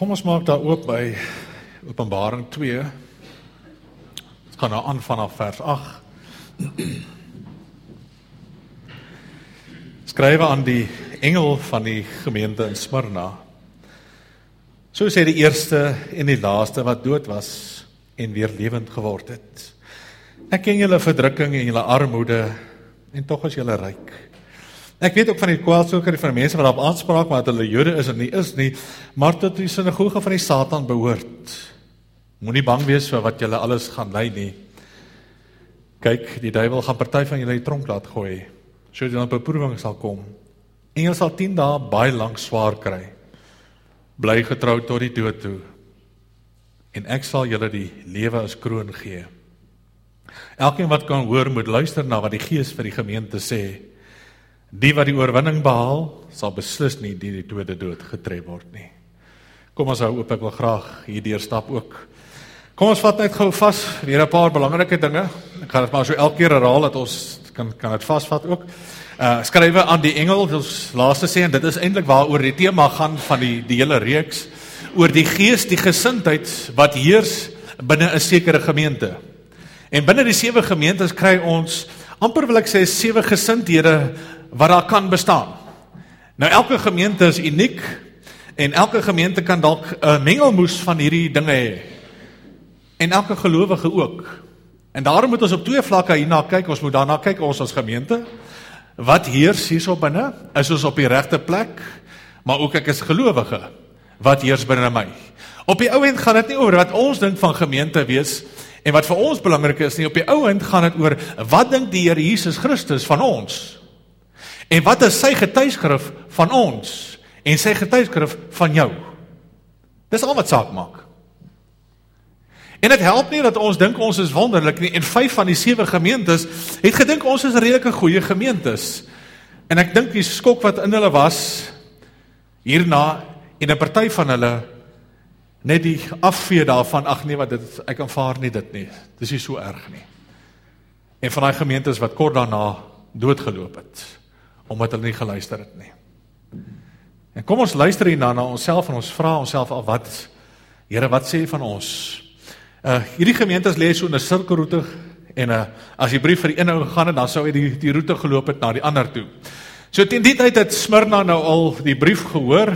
Kom ons maak daar oop by Openbaring 2. Ons gaan nou aan vanaf vers 8. Skrywe aan die engel van die gemeente in Smyrna. So sê die eerste en die laaste wat dood was en weer lewend geword het. Ek ken julle verdrukking en julle armoede en tog is julle ryk. Ek weet ook van die kwaadsoeker van die mense wat op aanspraak maar dat hulle Jode is en nie is nie, maar tot die sinagoge van die Satan behoort. Moenie bang wees vir wat julle alles gaan ly nie. Kyk, die duiwel gaan party van julle die tronk laat gooi, sodat julle op beproewing sal kom. En julle sal 10 dae baie lank swaar kry. Bly getrou tot die dood toe. En ek sal julle die lewe as kroon gee. Elkeen wat kan hoor, moet luister na wat die Gees vir die gemeente sê. Die wat die oorwinning behaal, sal beslis nie die dode dood getref word nie. Kom ons hou oop, ek wil graag hierdeur stap ook. Kom ons vat net gou vas, weer 'n paar belangrike dinge. Ek gaan dit maar so elke keer herhaal, dat ons kan dit vasvat ook. Skrywe aan die engel, ons laaste sê, en dit is eintlik waaroor die tema gaan van die hele reeks, oor die gees, die gesindheid wat heers binne 'n sekere gemeente. En binne die 7 gemeentes kry ons, amper wil ek sê, 7 gesindhede wat daar kan bestaan. Nou elke gemeente is uniek, en elke gemeente kan dalk 'n mengelmoes van hierdie dinge hê. En elke gelowige ook. En daarom moet ons op 2 vlakke hierna kyk. Ons moet daarna kyk, ons as gemeente, wat heers hierso binne? Is ons op die regte plek? Maar ook ek is gelowige, wat heers binne my? Op die ou end gaan dit nie oor wat ons dink van gemeente wees, en wat vir ons belangrik is nie. Op die ou end gaan dit oor, wat dink die Here Jesus Christus van ons? En wat is sy getuigskrif van ons? En sy getuigskrif van jou? Dis al wat saak maak. En dit help nie dat ons dink ons is wonderlik nie, en 5 van die 7 gemeentes het gedink ons is redelike goeie gemeentes. En ek dink die skok wat in hulle was, hierna, en 'n party van hulle, net die afvee daarvan, ag nee, wat dit, ek aanvaar nie dit nie, dit is nie so erg nie. En van die gemeentes wat kort daarna doodgeloop het, omdat hulle nie geluister het nie. En kom ons luister hierna na onsself, en ons vra onsself af, wat, Here, wat sê van ons? Hierdie gemeentes lê so in 'n sirkelroete, en as die brief vir die een ou gegaan het, dan sou hy die roete geloop het na die ander toe. So teen die tyd het Smyrna nou al die brief gehoor,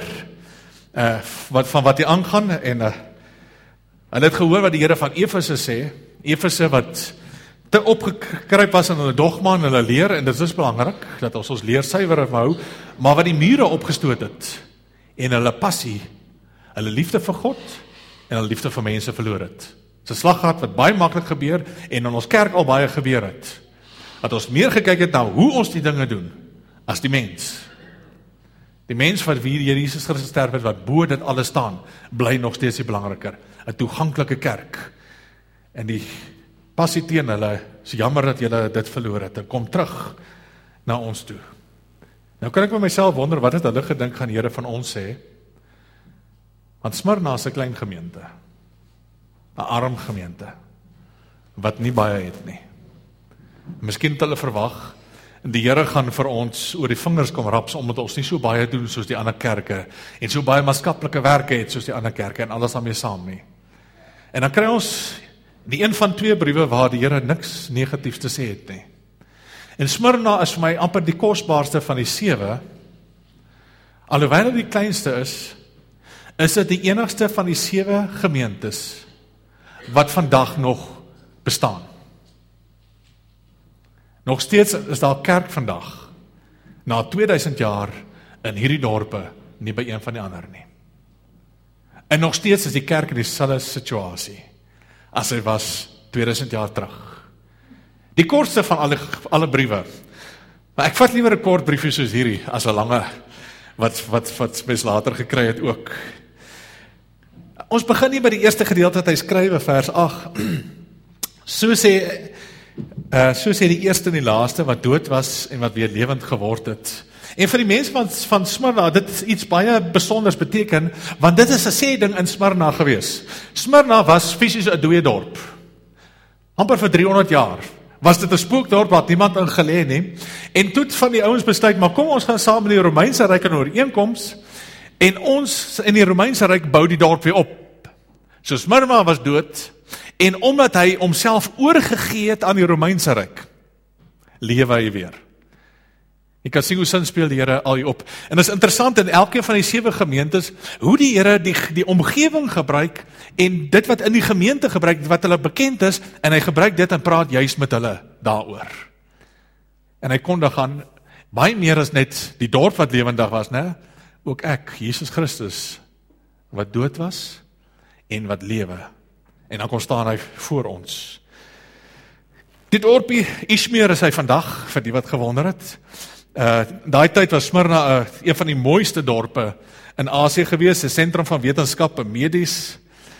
van wat hy aangaan, en hulle het gehoor wat die Here van Efese sê, Efese wat te opgekruip was in hulle dogma en hulle leer, en dit is belangrik, dat ons leer suiwer hou, maar wat die mure opgestoot het, en hulle passie, hulle liefde vir God, en hulle liefde vir mense verloor het. Dit is 'n slaggat wat baie maklik gebeur, en in ons kerk al baie gebeur het. Dat ons meer gekyk het na hoe ons die dinge doen, as die mens. Die mens wat wie die Here Jesus Christus sterf het, wat bo dit alles staan, bly nog steeds die belangriker. 'n Toeganklike kerk. En die passie teen hulle, is jammer dat julle dit verloor het, en kom terug na ons toe. Nou kan ek by myself wonder, wat het hulle gedink gaan die Here van ons sê? Want Smyrna is 'n klein gemeente, 'n arm gemeente, wat nie baie het nie. Miskien het hulle verwag, die Here gaan vir ons oor die vingers kom raps, omdat ons nie so baie doen soos die ander kerke, en so baie maatskaplike werke het soos die ander kerke, en alles daarmee saam nie. En dan kry ons die een van 2 briewe waar die Here niks negatiefs te sê het nie. En Smyrna is vir my amper die kosbaarste van die 7, alhoewel dit die kleinste is dit die enigste van die 7 gemeentes wat vandag nog bestaan. Nog steeds is daar kerk vandag, na 2000 jaar in hierdie dorpe, nie by een van die ander nie. En nog steeds is die kerk in dieselfde situasie as hy was 2000 jaar terug. Die kortste van alle briewe, maar ek vat liewer 'n kort briefie soos hierdie, as 'n lange, wat mens later gekry het ook. Ons begin nie by die eerste gedeelte wat hy skrywe, vers 8. So sê die eerste en die laaste wat dood was en wat weer lewend geword het. En vir die mense van Smyrna, dit is iets baie besonders beteken, want dit is 'n sê ding in Smyrna gewees. Smyrna was fisies 'n dooie dorp. Amper vir 300 jaar. Was dit 'n spookdorp wat niemand in gelê nie. En toe van die ouens besluit, maar kom ons gaan saam met die Romeinse ryk in ooreenkoms, En ons in die Romeinse Ryk bou die dorp weer op. So Smyrna was dood, en omdat hy homself oorgegee het aan die Romeinse Ryk, lewe hy weer. Jy kan sien hoe sin speel die Here al hier op. En dit is interessant in elkeen van die 7 gemeentes, hoe die Here die omgewing gebruik, en dit wat in die gemeente gebruik, wat hulle bekend is, en hy gebruik dit en praat juist met hulle daaroor. En hy kondig aan, baie meer as net die dorp wat lewendig was, né? Ook ek, Jesus Christus, wat dood was, en wat lewe. En dan kom staan hy voor ons. Die dorpie Izmir is hy vandag, vir die wat gewonder het. Daai tyd was Smyrna een van die mooiste dorpe in Asië gewees, 'n sentrum van wetenskap en medies,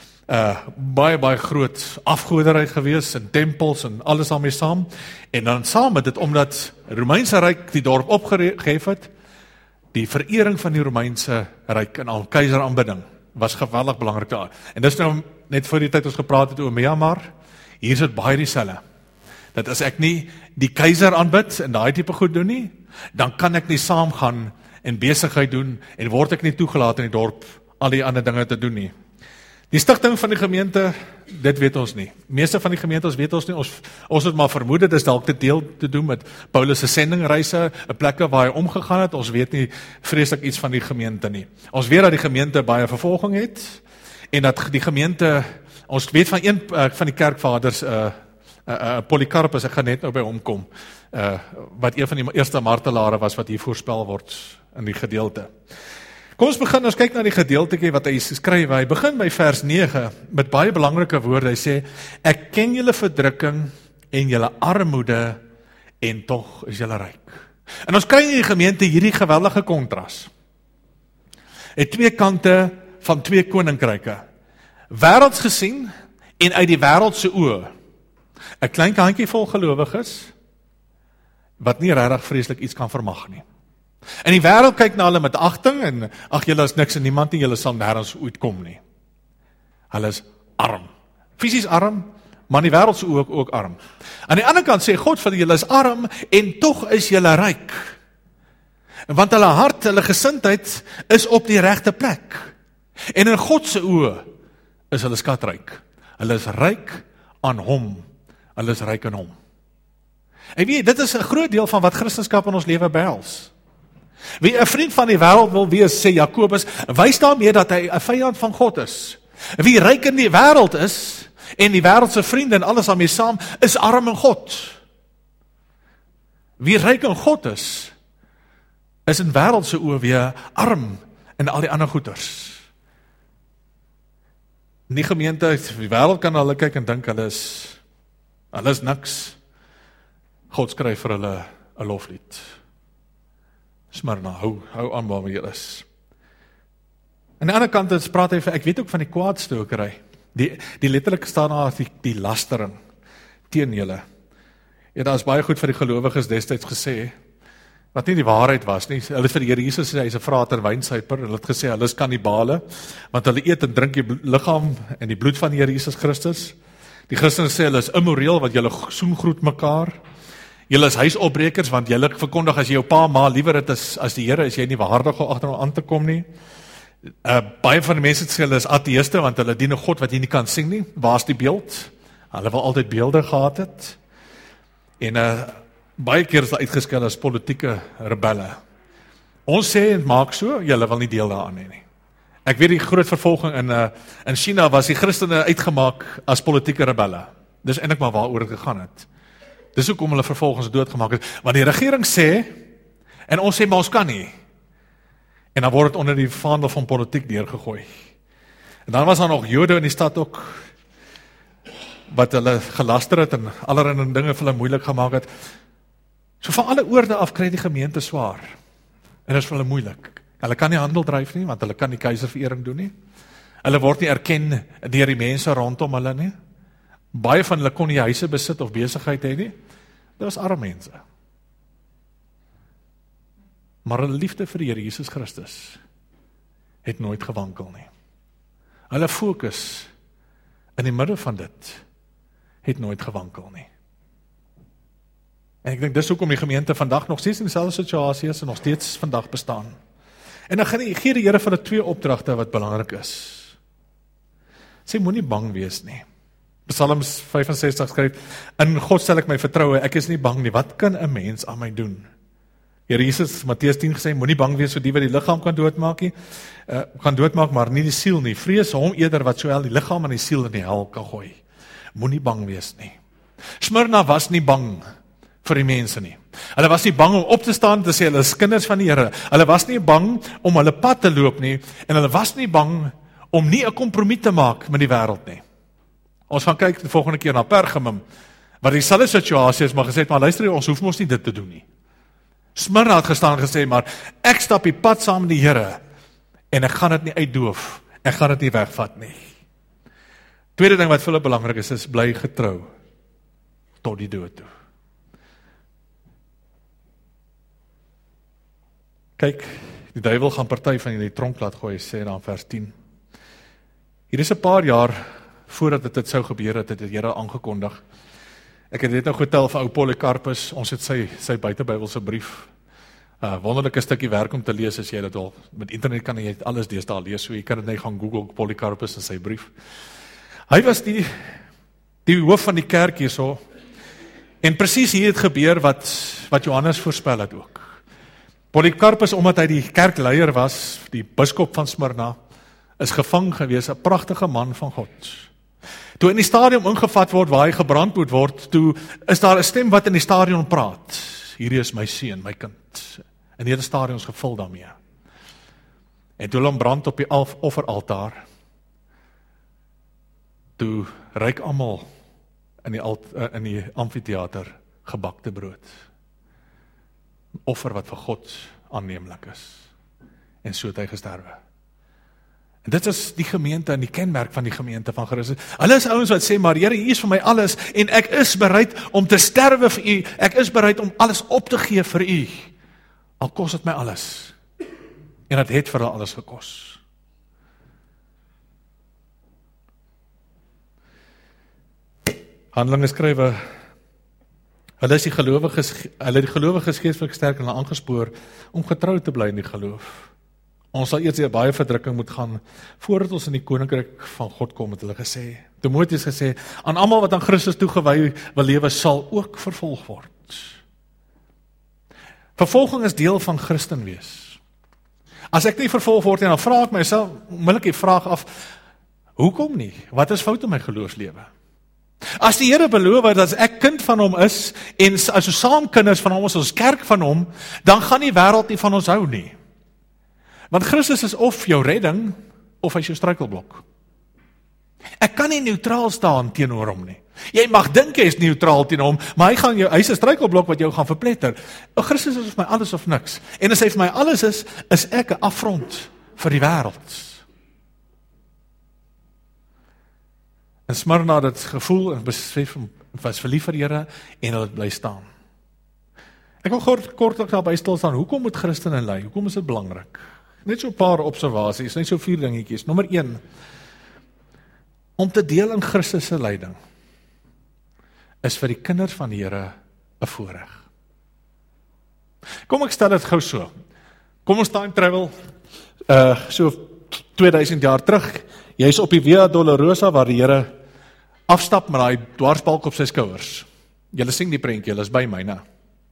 baie groot afgoderry gewees, en tempels en alles daarmee saam, en dan saam met dit, omdat Romeinse Ryk die dorp opgehef het, die verering van die Romeinse Ryk en al keiseraanbidding was geweldig belangrik daar. En dis nou net voor die tyd ons gepraat het oor Myanmar, hier is dit baie dieselfde. Dat as ek nie die keiser aanbid en daai tipe goed doen nie, dan kan ek nie saamgaan en besigheid doen en word ek nie toegelaat in die dorp al die ander dinge te doen nie. Die stigting van die gemeente, dit weet ons nie. Meeste van die gemeentes weet ons nie, ons het maar vermoed, dit is dalk te doen met Paulus se sendingreise, 'n plekke waar hy omgegaan het, ons weet nie vreeslik iets van die gemeente nie. Ons weet dat die gemeente baie vervolging het, en dat die gemeente, ons weet van een van die kerkvaders, Polycarpus, ek gaan net nou by hom kom, wat een van die eerste martelare was, wat hier voorspel word in die gedeelte. Kom ons begin, ons kyk na die gedeeltetjie wat hy skryf. Hy begin by vers 9 met baie belangrike woorde. Hy sê, ek ken julle verdrukking en julle armoede en tog is julle ryk. En ons kry in die gemeente hierdie geweldige kontras. Het 2 kante van 2 koninkryke. Wêrelds gesien en uit die wêreld se oë. 'n klein handjievol gelowiges wat nie regtig vreeslik iets kan vermag nie. En die wêreld kyk na hulle met agting en ag, julle is niks en niemand nie, julle sal nêrens ooit kom nie. Hulle is arm. Fisies arm, maar in die wêreld se ook arm. Aan die ander kant sê God vir julle is arm en tog is julle ryk. Want hulle hart, hulle gesindheid is op die regte plek. En in God se oë is hulle skatryk. Hulle is ryk aan hom. Hulle is ryk aan hom. En weet, dit is 'n groot deel van wat Christendom in ons lewe behels. Wie 'n vriend van die wêreld wil wees, sê Jakobus, wys daarmee dat hy 'n vyand van God is. Wie ryk in die wêreld is, en die wêreld se vriende en alles daarmee saam, is arm in God. Wie ryk in God is in wêreld se oë weer arm in al die ander goeders. In die gemeente, die wêreld kan hulle kyk en dink hulle is niks. God skryf vir hulle 'n loflied. Smyrna, hou aan waar jy is. Aan die ander kant praat hy vir, ek weet ook van die kwaadstokery. Die letterlik staan daar die lastering teen julle. Ja, daar is baie goed vir die gelowiges destyds gesê, wat nie die waarheid was nie. Hulle het vir die Here Jesus gesê, hy is 'n vrater wynsuiper, hulle het gesê, hulle is kannibale, want hulle eet en drink die liggaam en die bloed van die Here Jesus Christus. Die Christene sê, hulle is immoreel, want julle soengroet mekaar. Julle is huisopbrekers, want julle verkondig as jy jou pa ma liewer het as die Here, is jy nie waardig om agter hom aan te kom nie. Baie van die mense sê hulle is ateïste, want hulle dien 'n God wat jy nie kan sien nie. Waar is die beeld? Hulle wil altyd beelde gehad het. En baie keer is hulle uitgeskil as politieke rebelle. Ons sê en maak so, julle wil nie deel daaraan hê nie. Ek weet die groot vervolging in China was die Christene uitgemaak as politieke rebelle. Dis eintlik maar waaroor dit gegaan het. Dis hoekom hulle vervolgens doodgemaak het. Want die regering sê, en ons sê, maar ons kan nie. En dan word het onder die vaandel van politiek deurgegooi. En dan was daar nog Jode in die stad ook, wat hulle gelaster het en allerlei dinge vir hulle moeilik gemaak het. So van alle oorde af kry die gemeente swaar. En dit is vir hulle moeilik. Hulle kan nie handel dryf nie, want hulle kan nie keiserverering doen nie. Hulle word nie erken deur die mense rondom hulle nie. Baie van hulle kon nie huise besit of besigheid hê nie. Dit was arme mense. Maar hulle liefde vir die Here Jesus Christus het nooit gewankel nie. Hulle fokus in die middel van dit het nooit gewankel nie. En ek dink dis hoekom die gemeente vandag nog steeds in dieselfde situasie is en nog steeds vandag bestaan. En dan gee die Here vir hulle 2 opdragte wat belangrik is. Sê, moenie bang wees nie. Psalms 65 skryf, in God stel ek my vertroue, ek is nie bang nie, wat kan 'n mens aan my doen? Here Jesus, Matteus 10 gesê, moenie bang wees vir die wat die liggaam kan doodmaak, maar nie die siel nie. Vrees hom eerder wat sowel die liggaam en die siel in die hel kan gooi. Moenie bang wees nie. Smyrna was nie bang vir die mense nie. Hulle was nie bang om op te staan te sê hulle is kinders van die Here. Hulle was nie bang om hulle pad te loop nie, en hulle was nie bang om nie 'n kompromis te maak met die wêreld nie. Ons gaan kyk die volgende keer na Pergamum, waar dieselfde situasie is, maar gesê het, maar luister, ons hoef mos nie dit te doen nie. Smyrna het gestaan en gesê, maar ek stap die pad saam met die Here, en ek gaan dit nie uitdoof, ek gaan dit nie wegvat nie. Tweede ding wat vir hulle belangrik is bly getrou tot die dood toe. Kyk, die duiwel gaan party van die tronk laat gooi, sê dan vers 10. Hier is 'n paar jaar voordat dit sou gebeur het die Here aangekondig. Ek het net nou getel van ou Polycarpus, ons het sy buitebybelse brief. Wonderlike stukkie werk om te lees as jy dit al, met internet kan jy alles deesdae lees, so jy kan dit net gaan Google Polycarpus en sy brief. Hy was die hoof van die kerk hierso, en presies hier het gebeur wat Johannes voorspel het ook. Polycarpus, omdat hy die kerkleier was, die biskop van Smyrna, is gevang gewees, 'n pragtige man van God. Toe in die stadium ingevat word waar hy gebrand moet word, toe is daar 'n stem wat in die stadion praat. Hierdie is my seun, my kind. En die hele stadion is gevul daarmee. En toe hulle hom brand op die offeraltaar, toe ruik almal in die amfitheater gebakte brood. Offer wat vir God aanneemlik is. En so het hy gesterwe. En dit is die gemeente en die kenmerk van die gemeente van Christus. Hulle is ouens wat sê, maar Here, U is vir my alles, en ek is bereid om te sterwe vir U, ek is bereid om alles op te gee vir U, al kos dit my alles. En dit het vir hulle alles gekos. Handelinge skrywe, hulle het die gelowiges geestelik gesterk en hulle aangespoor om getrou te bly in die geloof. Ons sal eers deur baie verdrukking moet gaan voordat ons in die koninkryk van God kom, het hulle gesê. Timoteus gesê, aan almal wat aan Christus toegewy wil lewe, sal ook vervolg word. Vervolging is deel van Christen wees. As ek nie vervolg word nie, dan vra ek myself, onmiddellik die vraag af, hoekom nie? Wat is fout in my geloofslewe? As die Here beloof dat as ek kind van hom is, en as ons saam kinders van hom is, ons kerk van hom, dan gaan die wêreld nie van ons hou nie. Want Christus is of jou redding, of hy is jou struikelblok. Ek kan nie neutraal staan teenoor hom nie. Jy mag dink jy is neutraal teenoor hom, maar hy is 'n struikelblok wat jou gaan verpletter. Christus is vir my alles of niks. En as hy vir my alles is ek 'n affront vir die wêreld. En Smyrna het dit gevoel en besef, was verlief vir die Here, en hulle bly staan. Ek wil kortliks daarby stil staan, hoekom moet Christene ly? Hoekom is dit belangrik? Net so 'n paar observasies, net so 4 dingetjies. Nommer 1, om te deel in Christus se lyding, is vir die kinders van die Here 'n voorreg. Kom ek stel dit gou so. Kom ons time travel, so 2000 jaar terug, jy is op die Via Dolorosa waar die Here afstap met daai dwarsbalk op sy skouers. Julle sien die prentjie, julle is by my, né?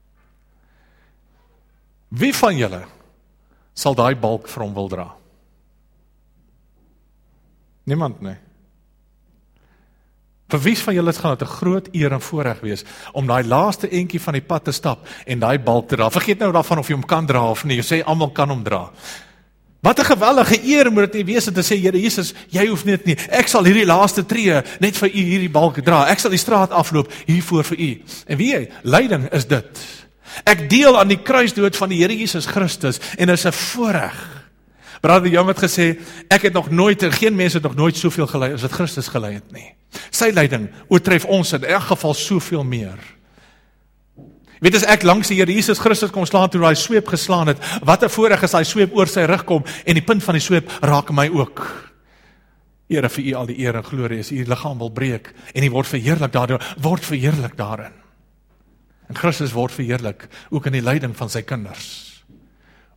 Wie van julle sal daai balk vir hom wil dra? Niemand nie. Vir wie van julle gaan dit 'n groot eer en voorreg wees om daai laaste entjie van die pad te stap en daai balk te dra? Vergeet nou daarvan of jy hom kan dra of nie. Jy sê almal kan hom dra. Wat 'n geweldige eer moet dit nie wees om te sê, Here Jesus, jy hoef net nie. Ek sal hierdie laaste tree net vir U hierdie balk dra. Ek sal die straat afloop hiervoor vir U. En wie jy, lyding is dit. Ek deel aan die kruisdood van die Here Jesus Christus en is 'n voorreg. Brother Jan het gesê, ek het nog nooit, geen mens het nog nooit soveel gelei as wat Christus gelei het nie. Sy lyding oortref ons in elk geval soveel meer. Weet as ek langs die Here Jesus Christus kom slaan toe hy sweep geslaan het, wat 'n voorreg is hy sweep oor sy rug kom en die punt van die sweep raak my ook. Here, vir U al die eer en glorie, as U liggaam wil breek en U word verheerlik daardoor, word verheerlik daarin. En Christus word verheerlik ook in die lyding van sy kinders.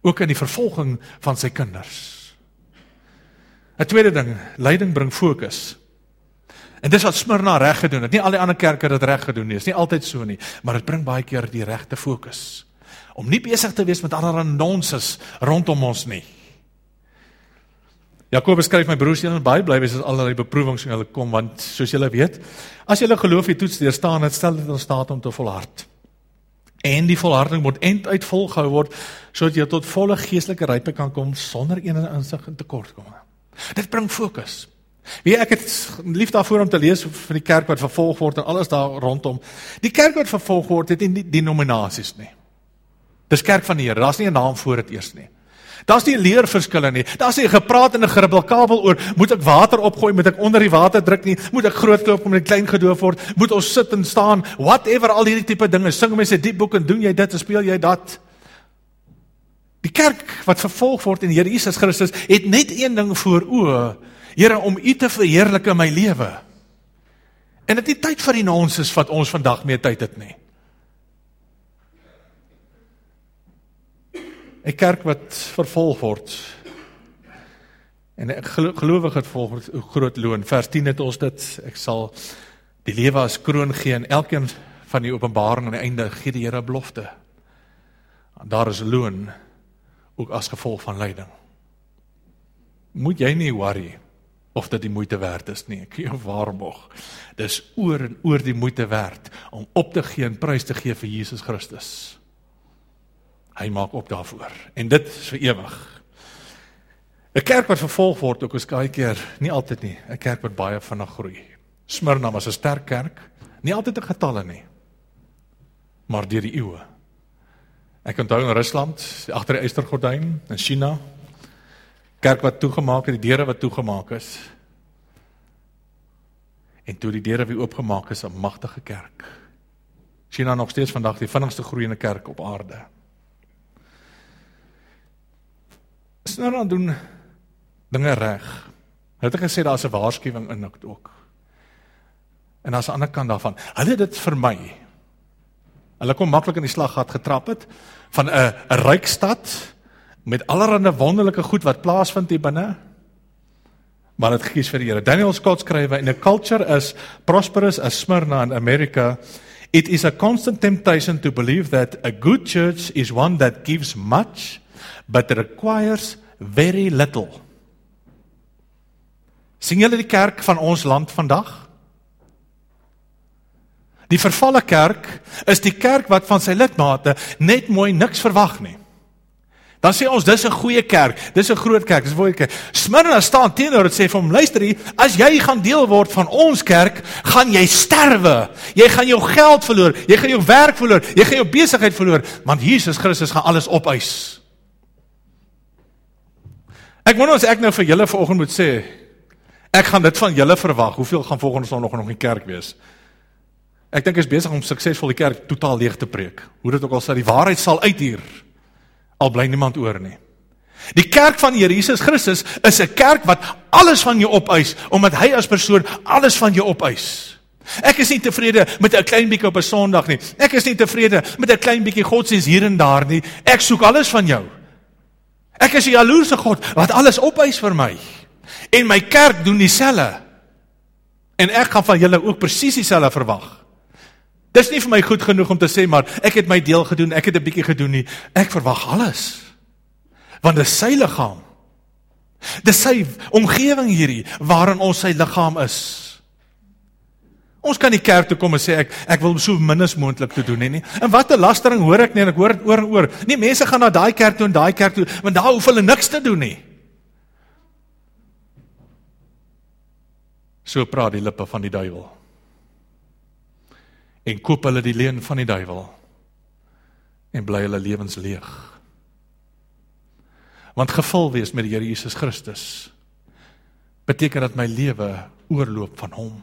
ook in die vervolging van sy kinders. 'n tweede ding, leiding bring fokus. En dis wat Smyrna reg gedoen het. Nie al die ander kerke het dit reg gedoen nie, is nie altyd so nie, maar dit bring baie keer die regte fokus. Om nie besig te wees met allerlei nonsens rondom ons nie. Jakobus skryf, my broers, julle baie bly wees as allerlei beproewings in julle kom, want soos julle weet, as julle geloof die toets deurstaan het, stel dit in staat om te volhard. En die volharding moet einduit volgehou word, sodat jy tot volle geestelike rypheid kan kom, sonder enige insig en tekortkominge. Dit bring fokus. Weet, ek het lief daarvoor om te lees van die kerk wat vervolg word en alles daar rondom. Die kerk wat vervolg word, het nie denominasies nie. Dis kerk van die Here, daar's nie 'n naam voor dit eers nie. Daar's nie leerverskille nie, daar's nie gepraat en 'n geribbelkabel oor, moet ek water opgooi, moet ek onder die water druk nie, moet ek groot klop, moet ek klein gedoof word, moet ons sit en staan, whatever, al hierdie tipe dinge, sing mense die boek en doen jy dit en speel jy dat. Die kerk wat vervolg word in Here Jesus Christus, het net een ding voor oë, Here, om U te verheerlik in my lewe. En dit is tyd vir die nonsens wat ons vandag meer tyd het nie. 'n kerk wat vervolg word, en 'n gelowige vervolg word, groot loon. Vers 10 het ons dit, ek sal die lewe as kroon gee, en elkeen van die openbaring aan die einde gee die Here 'n belofte. En daar is loon, ook as gevolg van lyding. Moet jy nie worry of dit die moeite werd is nie, ek jou waarborg. Dis oor en oor die moeite werd, om op te gee en prys te gee vir Jesus Christus. Hy maak op daarvoor, en dit is vir ewig. 'n kerk wat vervolg word, ook is baie keer, nie altyd nie, 'n kerk wat baie vinnig groei. Smyrna was 'n sterk kerk, nie altyd in getalle nie, maar deur die eeue. Ek onthou in Rusland, agter die Eystergordyn, in China, kerk wat toegemaak het, die deure wat toegemaak is, en toe die deure weer oopgemaak is, 'n magtige kerk. China nog steeds vandag die vinnigste groeiende kerk op aarde. Smyrna doen dinge reg. Hulle het gesê daar's 'n waarskuwing in dit ook. En daar's 'n ander kant daarvan. Hulle het dit vermy. Hulle kon maklik in die slaggat getrap het van 'n ryk stad met allerlei wonderlike goed wat plaasvind hier binne. Maar dit gekies vir die Here. Daniel Scott skryf, in a culture as prosperous as Smyrna in America, it is a constant temptation to believe that a good church is one that gives much but requires very little. Sien julle die kerk van ons land vandag? Die vervalle kerk is die kerk wat van sy lidmate net mooi niks verwag nie. Dan sê ons, dis 'n goeie kerk, dis 'n groot kerk, dis 'n goeie kerk. Smyrna staan teenoor, dit sê vir hom, luister hier, as jy gaan deel word van ons kerk, gaan jy sterwe. Jy gaan jou geld verloor, jy gaan jou werk verloor, jy gaan jou besigheid verloor, want Jesus Christus gaan alles opeis. Ek wonder as ek nou vir julle vanoggend moet sê, ek gaan dit van julle verwag, hoeveel gaan volgende Sondag nog in die kerk wees? Ek dink is besig om suksesvol die kerk totaal leeg te preek. Hoe dit ook al sê, die waarheid sal uit hier, al bly niemand oor nie. Die kerk van Here Jesus Christus is 'n kerk wat alles van jou opeis, omdat hy as persoon alles van jou opeis. Ek is nie tevrede met 'n klein bietjie op 'n Sondag nie. Ek is nie tevrede met 'n klein bietjie godsdienst hier en daar nie. Ek soek alles van jou. Ek is 'n jaloerse God wat alles opeis vir my. En my kerk doen dieselfde. En ek gaan van julle ook presies dieselfde verwag. Dis nie vir my goed genoeg om te sê, maar ek het my deel gedoen, ek het 'n bietjie gedoen nie. Ek verwag alles. Want dis sy liggaam. Dis sy omgewing hierdie, waarin ons sy liggaam is. Ons kan nie kerk toe kom en sê, ek wil so min as moontlik te doen nie. En wat 'n lastering hoor ek nie, en ek hoor dit oor en oor. Nie, mense gaan na daai kerk toe en daai kerk toe, want daar hoef hulle niks te doen nie. So praat die lippe van die duiwel. En koop hulle die leuen van die duiwel. En bly hulle lewens leeg. Want gevul wees met die Here Jesus Christus beteken dat my lewe oorloop van hom.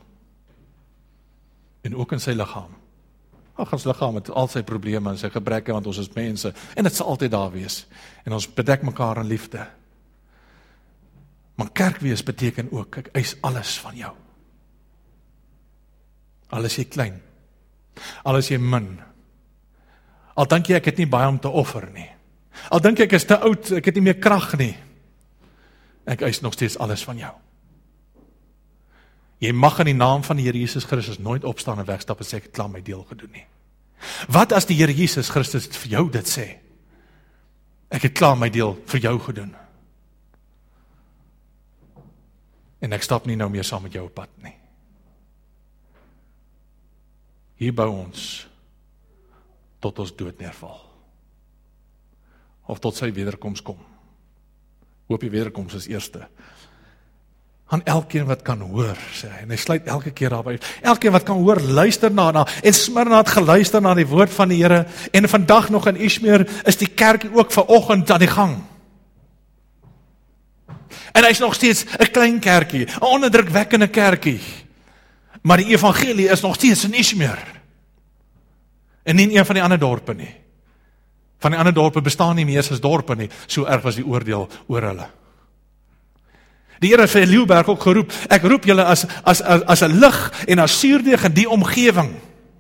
En ook in sy liggaam. Ons liggaam het al sy probleme en sy gebreke, want ons is mense, en dit sal altyd daar wees. En ons bedek mekaar in liefde. Maar kerk wees beteken ook, ek eis alles van jou. Al is jy klein, al is jy min, al dink jy ek het nie baie om te offer nie, Al dink ek is te oud, ek het nie meer krag nie. Ek eis nog steeds alles van jou. Jy mag in die naam van die Here Jesus Christus nooit opstaan en wegstap en sê ek het klaar my deel gedoen nie. Wat as die Here Jesus Christus vir jou dit sê? Ek het klaar my deel vir jou gedoen. En ek stap nie nou meer saam met jou op pad nie. Hier bou ons tot ons dood neerval. Of tot sy wederkoms kom. Hoop die wederkoms is eerste. Aan elkeen wat kan hoor, sê hy, en hy sluit elke keer daarby. Elkeen wat kan hoor, luister na, en Smyrna het geluister na die woord van die Here, en vandag nog in Izmir is die kerk ook vanoggend aan die gang. En hy is nog steeds 'n klein kerkie, 'n onderdrukwekkende kerkie, maar die evangelie is nog steeds in Izmir, en nie in een van die ander dorpe nie. Van die ander dorpe bestaan nie meer as dorpe nie, so erg was die oordeel oor hulle. Die Here het vir Leeuberg ook geroep, ek roep julle as 'n lig en as suurdeeg in die omgewing.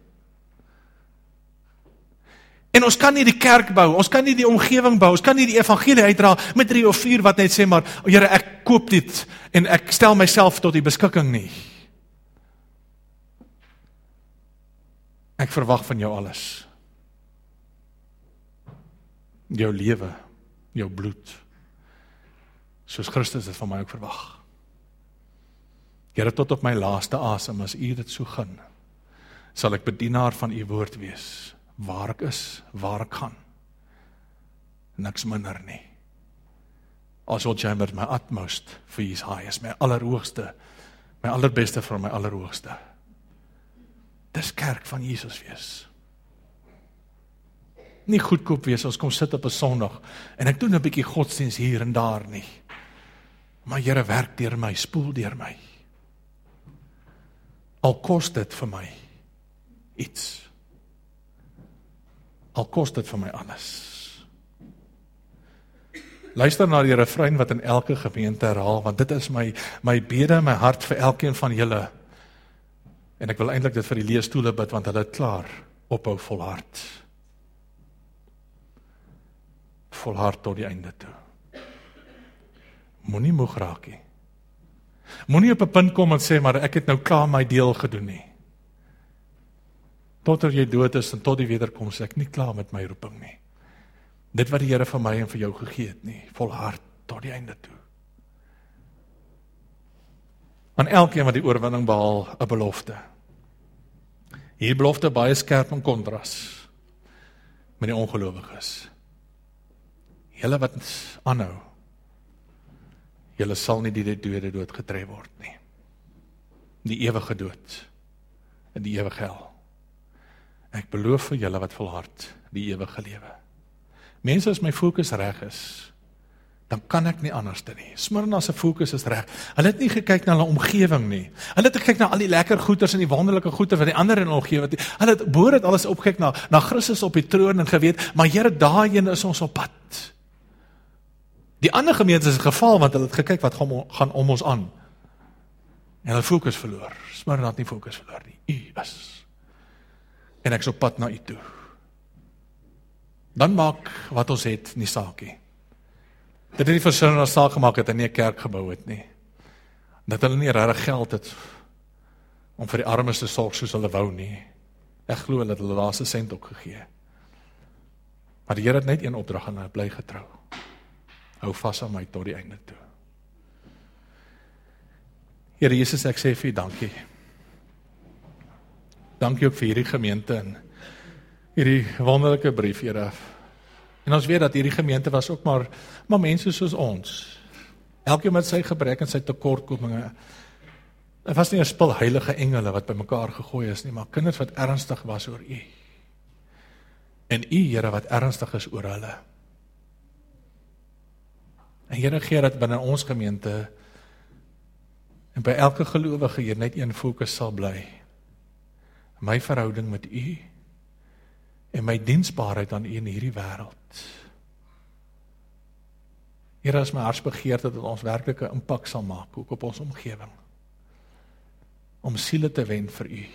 En ons kan nie die kerk bou, ons kan nie die omgewing bou, ons kan nie die evangelie uitdra met 3 of 4 wat net sê maar, Here, ek koop dit en ek stel myself tot die beskikking nie. Ek verwag van jou alles. Jou lewe, jou bloed, soos Christus dit van my ook verwag. Here, tot op my laaste asem, as U dit so gun, sal ek bedienaar van U woord wees, waar ek is, waar ek gaan. Niks minder nie. As wat jy met my utmost vir His highest, my allerhoogste, my allerbeste vir my allerhoogste. Dis kerk van Jesus wees. Nie goedkoop wees, ons kom sit op 'n Sondag, en ek doen 'n bietjie godsdienst hier en daar nie. Maar Here, werk deur my, spoel deur my. Al kos dit vir my iets. Al kos dit vir my alles. Luister na die refrein wat in elke gemeente herhaal, want dit is my bede, my hart vir elkeen van julle. En ek wil eintlik dit vir die leesstoele bid, want hulle het klaar ophou volhard. Volhard tot die einde toe. Moenie moeg raak nie. Moenie op 'n punt kom en sê, maar ek het nou klaar my deel gedoen nie. Totdat jy dood is en tot die wederkoms, ek nie klaar met my roeping nie. Dit wat die Here vir my en vir jou gegee het nie, volhard tot die einde toe. Aan elkeen wat die oorwinning behaal, 'n belofte. Hier belofte baie skerp in kontras met die ongelowiges. Julle wat aanhou, julle sal nie die dode dood getref word nie. Die ewige dood en die ewige hel. Ek beloof vir julle wat volhard, die ewige lewe. Mense, as my fokus reg is, dan kan ek nie anders te nie. Smyrna se fokus is reg. Hulle het nie gekyk na hulle omgewing nie. Hulle het gekyk na al die lekker goeders en die wonderlike goeders wat die ander in hulle omgewing het. Hulle het boor dit alles opgekyk na Christus op die troon en geweet, maar Here, daarheen is ons op pad. Die ander gemeentes is geval, want hulle het gekyk wat gaan om ons aan. En hulle fokus verloor. Smyrna het nie fokus verloor nie. U is. En ek is op pad na U toe. Dan maak wat ons het nie saak nie. Dit het nie vir Smyrna saak gemaak het en nie 'n kerk gebou het nie. Dat hulle nie regtig geld het om vir die armes te sorg soos hulle wou nie. Ek glo hulle het hulle laaste sent ook gegee. Maar die Here het net een opdrag aan hulle, bly getrou. Hou vas aan my tot die einde toe. Here Jesus, ek sê vir U dankie. Dankie ook vir hierdie gemeente en hierdie wonderlike brief, Here. En ons weet dat hierdie gemeente was ook maar mense soos ons. Elkeen met sy gebrek en sy tekortkominge. Dit was nie 'n spul heilige engele wat bymekaar gegooi is nie, maar kinders wat ernstig was oor U. En U, Here, wat ernstig is oor hulle. En Here, gee dat binne ons gemeente en by elke gelowige hier net een fokus sal bly. My verhouding met U en my diensbaarheid aan U in hierdie wêreld. Here, is my hartsbegeerte dat ons werklik 'n impak sal maak, ook op ons omgewing. Om siele te wen vir U.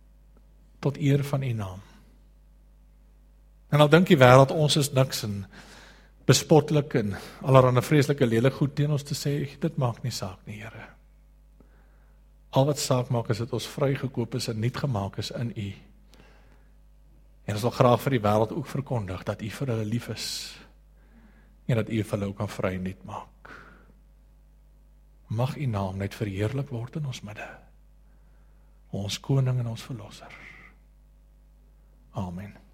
Tot eer van U naam. En al dink die wêreld ons is niks en bespotlik en allerhande vreeslike lelik goed teen ons te sê, dit maak nie saak nie, Here. Al wat saak maak is dat ons vrygekoop is en nuut gemaak is in U. En ons wil graag vir die wêreld ook verkondig dat U vir hulle lief is en dat U vir hulle ook kan vry en nuut maak. Mag U naam net verheerlik word in ons midde. Ons koning en ons verlosser. Amen.